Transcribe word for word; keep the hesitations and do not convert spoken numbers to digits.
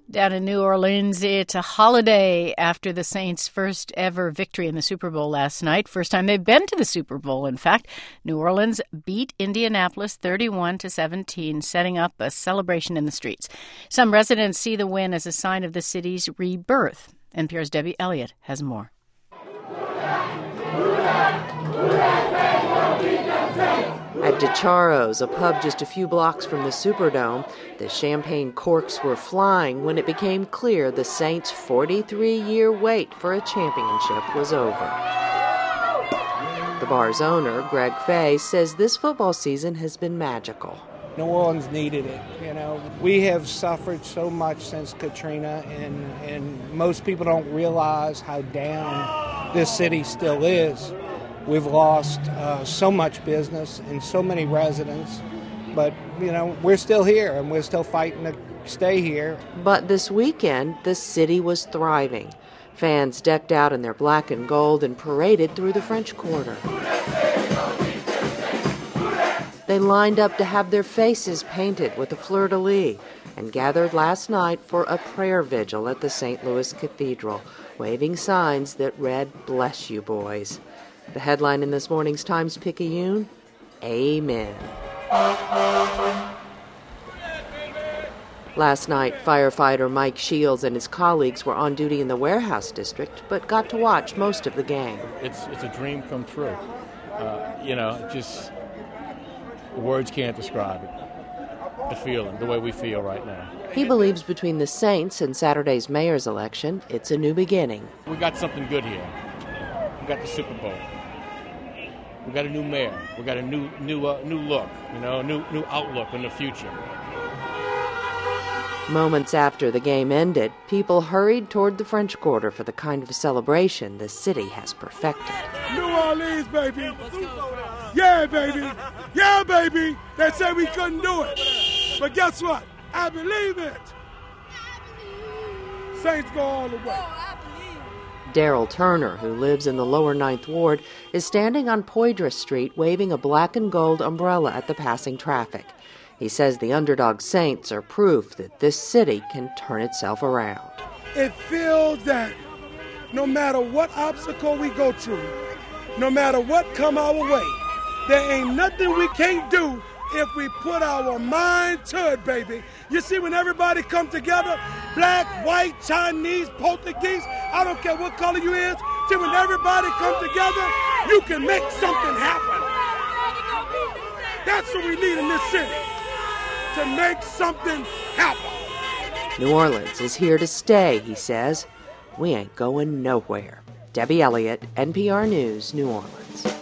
Down in New Orleans, it's a holiday after the Saints' first ever victory in the Super Bowl last night. First time they've been to the Super Bowl, in fact. New Orleans beat Indianapolis thirty-one to seventeen, setting up a celebration in the streets. Some residents see the win as a sign of the city's rebirth. N P R's Debbie Elliott has more. At DiCharo's, a pub just a few blocks from the Superdome, the champagne corks were flying when it became clear the Saints' forty-three-year wait for a championship was over. The bar's owner, Greg Fay, says this football season has been magical. New Orleans needed it. You know, we have suffered so much since Katrina, and, and most people don't realize how down this city still is. We've lost uh, so much business and so many residents, but, you know, we're still here and we're still fighting to stay here. But this weekend, the city was thriving. Fans decked out in their black and gold and paraded through the French Quarter. They lined up to have their faces painted with a fleur-de-lis and gathered last night for a prayer vigil at the Saint Louis Cathedral, waving signs that read, "Bless you, boys." The headline in this morning's Times-Picayune, Amen. Last night, firefighter Mike Shields and his colleagues were on duty in the Warehouse District, but got to watch most of the game. It's it's a dream come true. Uh, you know, just words can't describe it. The feeling, the way we feel right now. He believes between the Saints and Saturday's mayor's election, it's a new beginning. We got something good here. We got the Super Bowl. We got a new mayor. We got a new new uh, new look, you know, new new outlook in the future. Moments after the game ended, people hurried toward the French Quarter for the kind of celebration the city has perfected. New Orleans, baby. Yeah, baby. Yeah, baby. They said we couldn't do it. But guess what? I believe it. Saints go all the way. Daryl Turner, who lives in the lower Ninth Ward, is standing on Poydras Street waving a black and gold umbrella at the passing traffic. He says the underdog Saints are proof that this city can turn itself around. It feels that no matter what obstacle we go through, no matter what come our way, there ain't nothing we can't do if we put our mind to it, baby. You see, when everybody come together, black, white, Chinese, Portuguese, I don't care what color you is, see, when everybody come together, you can make something happen. That's what we need in this city, to make something happen. New Orleans is here to stay, he says. We ain't going nowhere. Debbie Elliott, N P R News, New Orleans.